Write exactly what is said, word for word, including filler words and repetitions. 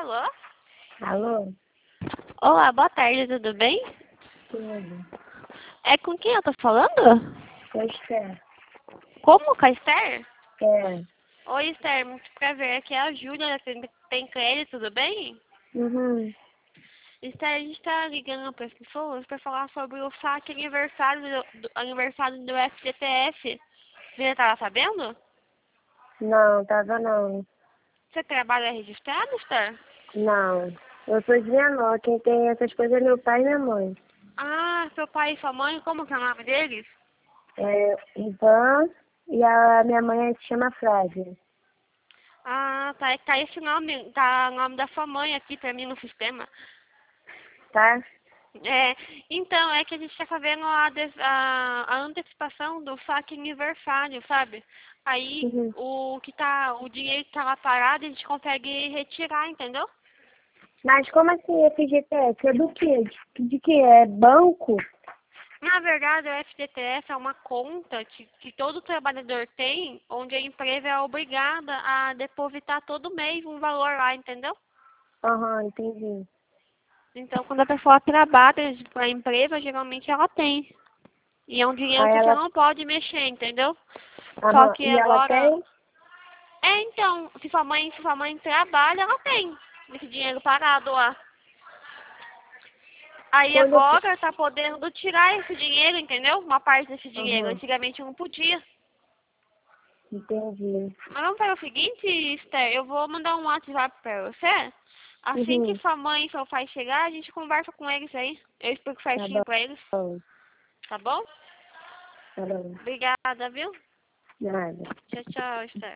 Alô? Alô? Olá, boa tarde, tudo bem? Tudo. É com quem eu tô falando? Pois é. Como? Com a Esther? É. Oi, Esther, muito prazer. Aqui é a Júlia, tem, tem crédito, tudo bem? Uhum. Esther, a gente tá ligando para as pessoas para falar sobre o saque aniversário do, do, aniversário do F G T F. Você já tava sabendo? Não, tava não. Você trabalha registrado, Esther? Não. Eu sou de menor. Quem tem essas coisas é meu pai e minha mãe. Ah, seu pai e sua mãe, como que é o nome deles? É Ivan e a minha mãe se chama Flávia. Ah, tá, tá esse nome, tá o nome da sua mãe aqui pra mim no sistema. Tá? É, então, é que a gente está fazendo a, des- a, a antecipação do saque aniversário, sabe? Aí, Uhum. o que tá, o dinheiro que tá lá parado, a gente consegue retirar, entendeu? Mas como assim F G T S? É do quê? De, de que? É banco? Na verdade, o F G T S é uma conta que, que todo trabalhador tem, onde a empresa é obrigada a depositar todo mês um valor lá, entendeu? Aham, entendi. Então, quando a pessoa trabalha para a empresa, geralmente ela tem. E é um dinheiro Aí que você ela... não pode mexer, entendeu? Só Aham. que E ela agora... tem? É, então, se sua mãe, se sua mãe trabalha, ela tem esse dinheiro parado lá. Aí Quando eu... agora tá podendo tirar esse dinheiro, entendeu? Uma parte desse dinheiro. Aham. Antigamente não podia. Entendi. Mas vamos fazer o seguinte, Esther, eu vou mandar um WhatsApp pra você. Assim que Uhum. sua mãe e seu pai chegar, a gente conversa com eles aí. Eu explico Tá certinho pra eles, bom. tá bom? Tá bom. Obrigada, viu? Nada. Tchau, tchau, Esther.